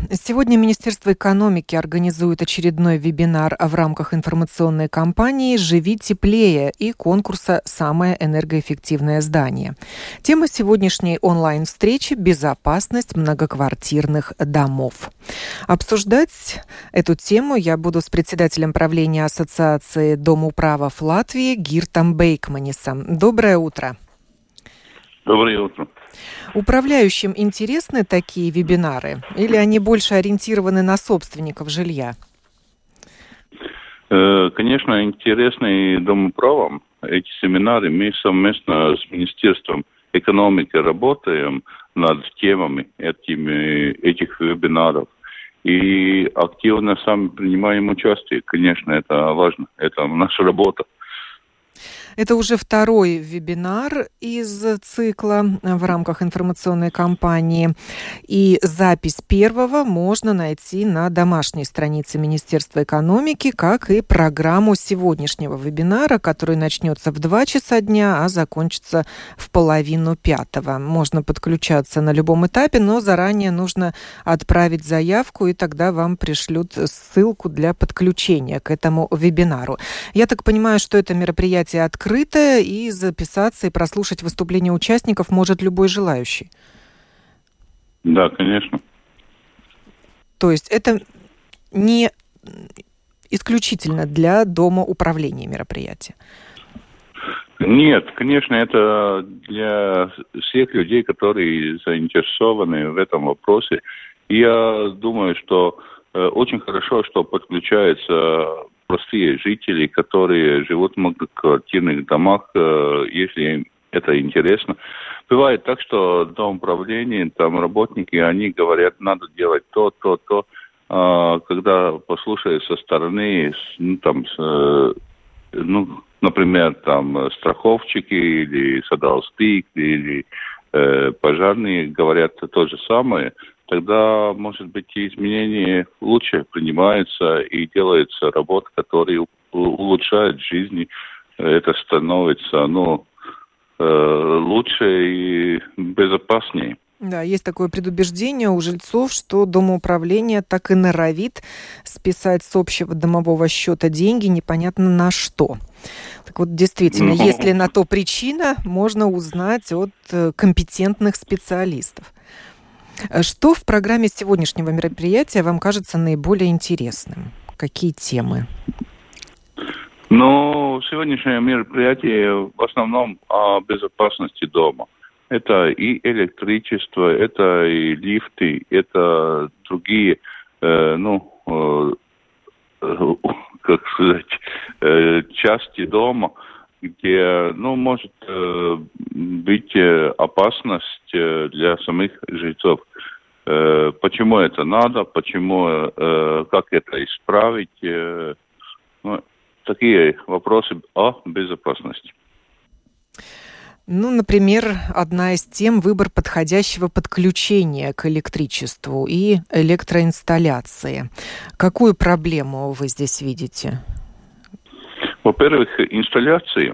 Сегодня Министерство экономики организует очередной вебинар в рамках информационной кампании «Живи теплее» и конкурса «Самое энергоэффективное здание». Тема сегодняшней онлайн-встречи – безопасность многоквартирных домов. Обсуждать эту тему я буду с председателем правления Ассоциации домоуправов Латвии Гиртом Бейкманисом. Доброе утро. Доброе утро. Управляющим интересны такие вебинары или они больше ориентированы на собственников жилья? Конечно, интересны и домоуправам эти семинары. Мы совместно с Министерством экономики работаем над темами этих вебинаров. И активно сами принимаем участие. Конечно, это важно. Это наша работа. Это уже второй вебинар из цикла в рамках информационной кампании. И запись первого можно найти на домашней странице Министерства экономики, как и программу сегодняшнего вебинара, который начнется в 2 часа дня, а закончится в 4:30. Можно подключаться на любом этапе, но заранее нужно отправить заявку, и тогда вам пришлют ссылку для подключения к этому вебинару. Я так понимаю, что это мероприятие открытое, и записаться и прослушать выступления участников может любой желающий. Да, конечно. То есть это не исключительно для домоуправления мероприятия? Нет, конечно, это для всех людей, которые заинтересованы в этом вопросе. И я думаю, что очень хорошо, что подключаются простые жители, которые живут в многоквартирных домах, если им это интересно. Бывает так, что домоуправление, там работники, они говорят, надо делать то. Когда послушаешь со стороны, например, там страховщики или садовник, или пожарные говорят то же самое, тогда, может быть, изменения лучше принимаются и делается работа, которая улучшает жизнь. Это становится лучше и безопаснее. Да, есть такое предубеждение у жильцов, что домоуправление так и норовит списать с общего домового счета деньги непонятно на что. Так вот, действительно, есть ли на то причина, можно узнать от компетентных специалистов. Что в программе сегодняшнего мероприятия вам кажется наиболее интересным? Какие темы? Сегодняшнее мероприятие в основном о безопасности дома. Это и электричество, это и лифты, это другие, части дома, где, может быть опасность для самих жильцов. Почему это надо, как это исправить? Такие вопросы о безопасности. Например, одна из тем – выбор подходящего подключения к электричеству и электроинсталляции. Какую проблему вы здесь видите? Во-первых, инсталляция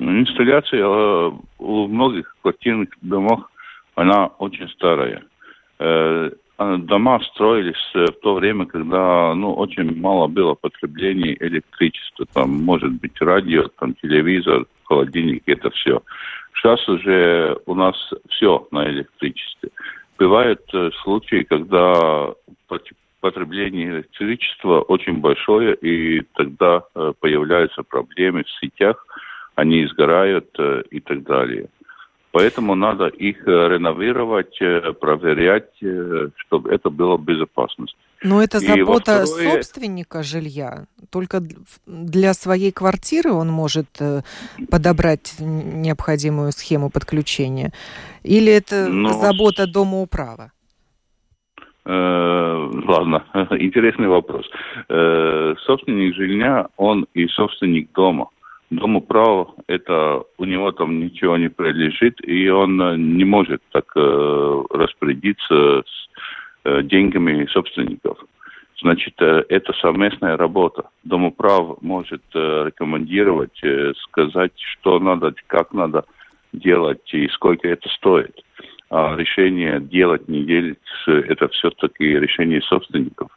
у многих квартирных домах, она очень старая. Дома строились в то время, когда очень мало было потребления электричества. Там может быть радио, там телевизор, холодильник, это все. Сейчас уже у нас все на электричестве. Бывают случаи, когда потребление электричества очень большое, и тогда появляются проблемы в сетях, они сгорают и так далее. Поэтому надо их реновировать, проверять, чтобы это было безопасно. Но это забота собственника жилья. Только для своей квартиры он может подобрать необходимую схему подключения? Или это забота домоуправа? Ладно, интересный вопрос. Собственник жилья, он и собственник дома. Домоуправ, это у него там ничего не прилежит, и он не может так распорядиться с деньгами собственников. Значит, это совместная работа. Домоуправ может рекомендовать, сказать, что надо, как надо делать и сколько это стоит. А решение делать, не делать, это все-таки решение собственников.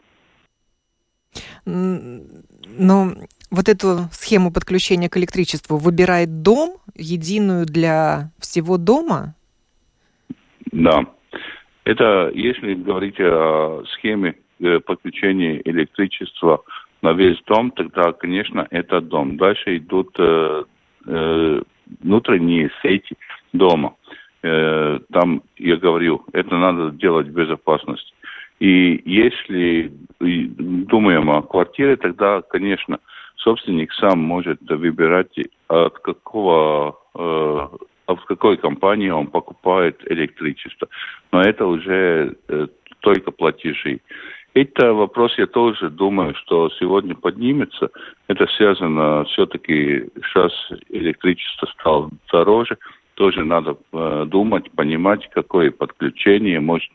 Но вот эту схему подключения к электричеству выбирает дом, единую для всего дома? Да. Это, если говорить о схеме подключения электричества на весь дом, тогда, конечно, это дом. Дальше идут внутренние сети дома. Там, я говорю, это надо делать в безопасности. И если думаем о квартире, тогда, конечно, собственник сам может выбирать, от какой компании он покупает электричество. Но это уже только платежи. Это вопрос, я тоже думаю, что сегодня поднимется. Это связано все-таки, сейчас электричество стало дороже. Тоже надо думать, понимать, какое подключение. Может,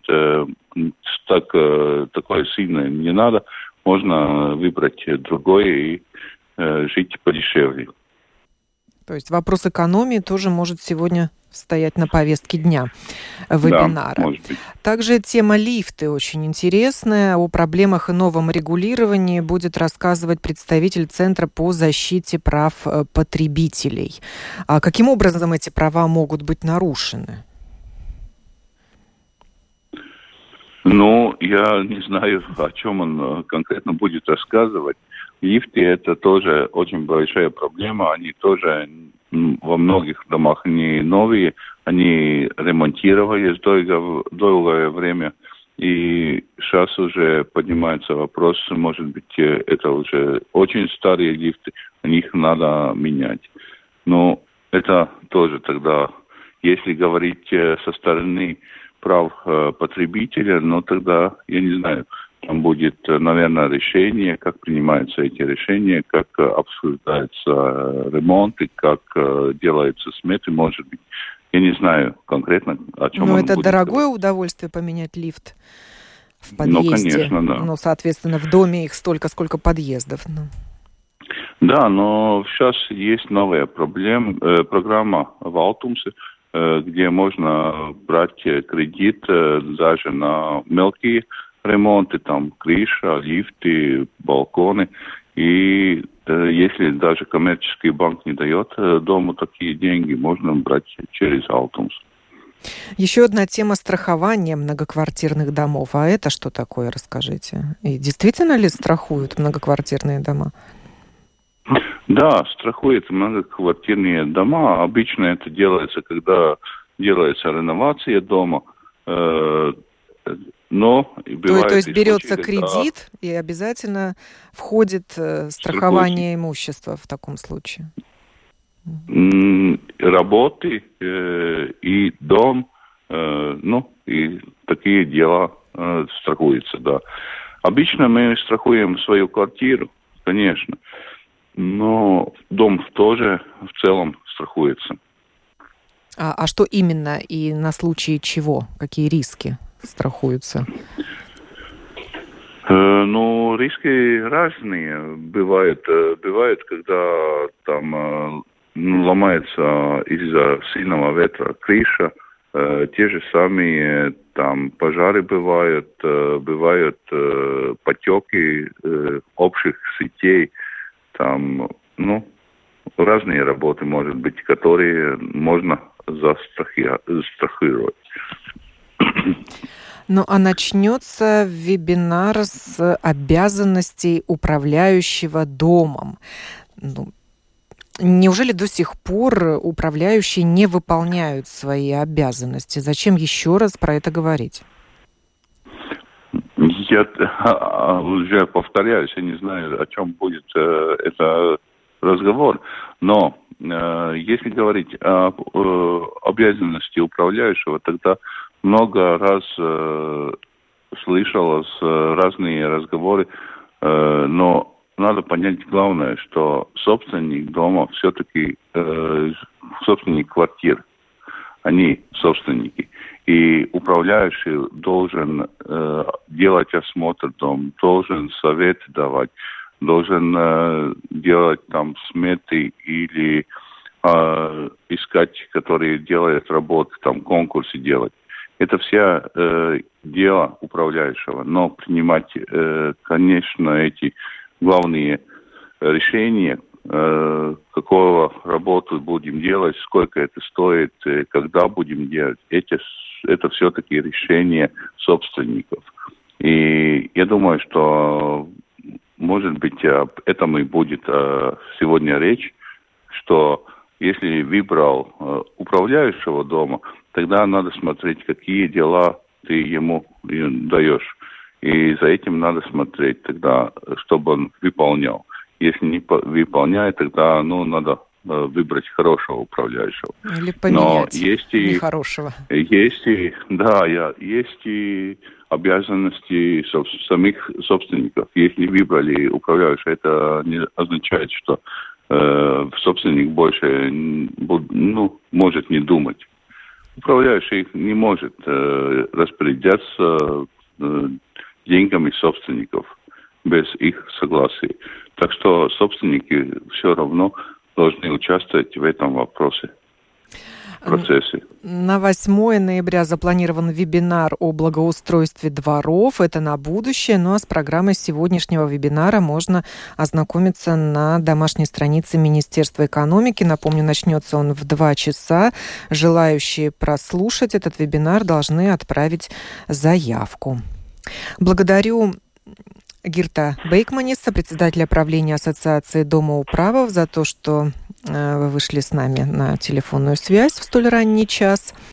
такое сильное не надо. Можно выбрать другое и жить подешевле. То есть вопрос экономии тоже может сегодня стоять на повестке дня вебинара. Да, может быть. Также тема лифты очень интересная. О проблемах и новом регулировании будет рассказывать представитель Центра по защите прав потребителей. А каким образом эти права могут быть нарушены? Ну, я не знаю, о чем он конкретно будет рассказывать. Лифты – это тоже очень большая проблема. Они тоже во многих домах не новые. Они ремонтировались долгое время. И сейчас уже поднимается вопрос, может быть, это уже очень старые лифты, их надо менять. Но это тоже тогда, если говорить со стороны прав потребителя, но тогда, я не знаю, там будет, наверное, решение, как принимаются эти решения, как обсуждаются ремонты, как делаются сметы, может быть. Я не знаю конкретно, о чем Но он это будет дорогое говорить. удовольствие поменять лифт в подъезде. Ну, конечно, да. Ну, соответственно, в доме их столько, сколько подъездов. Ну. Да, но сейчас есть новая программа Валтумс, где можно брать кредит даже на мелкие ремонты, там крыша, лифты, балконы. И если даже коммерческий банк не дает дому такие деньги, можно брать через Алтумс. Еще одна тема страхования многоквартирных домов. А это что такое, расскажите? И действительно ли страхуют многоквартирные дома? Да, страхует многоквартирные дома. Обычно это делается, когда делается реновация дома. Но бывает То есть берется случаи, кредит и обязательно входит страхование имущества в таком случае? Работы и дом, и такие дела страхуются, да. Обычно мы страхуем свою квартиру, конечно, но дом тоже в целом страхуется. А что именно и на случай чего? Какие риски страхуются? Риски разные бывают. Бывает, когда там ломается из-за сильного ветра крыша, те же самые там пожары бывают потеки общих сетей, там, разные работы, может быть, которые можно застрахировать. Ну, а начнется вебинар с обязанностей управляющего домом. Неужели до сих пор управляющие не выполняют свои обязанности? Зачем еще раз про это говорить? Я уже повторяюсь, я не знаю, о чем будет это разговор, но если говорить об обязанности управляющего, тогда много раз слышалось разные разговоры, но надо понять главное, что собственник дома все-таки собственник квартир. Они собственники. И управляющий должен делать осмотр дома, должен советы давать, должен делать там сметы или искать, которые делают работы, там конкурсы делать. Это вся дело управляющего. Но принимать, конечно, эти главные решения, какого работу будем делать, сколько это стоит, когда будем делать, это все-таки решение собственников. И я думаю, что, может быть, об этом и будет сегодня речь, что если выбрал управляющего дома, тогда надо смотреть, какие дела ты ему даешь. И за этим надо смотреть тогда, чтобы он выполнял. Если не выполняет, тогда надо выбрать хорошего управляющего. Или поменять нехорошего. Есть и обязанности самих собственников. Если выбрали управляющего, это не означает, что собственник больше может не думать. Управляющий не может распоряжаться деньгами собственников без их согласия. Так что собственники все равно должны участвовать в этом процессе. На 8 ноября запланирован вебинар о благоустройстве дворов. Это на будущее. Ну а с программой сегодняшнего вебинара можно ознакомиться на домашней странице Министерства экономики. Напомню, начнется он в 2 часа. Желающие прослушать этот вебинар должны отправить заявку. Благодарю Гирта Бейкманиса, председателя правления Ассоциации домоуправов, за то, что вы вышли с нами на телефонную связь в столь ранний час.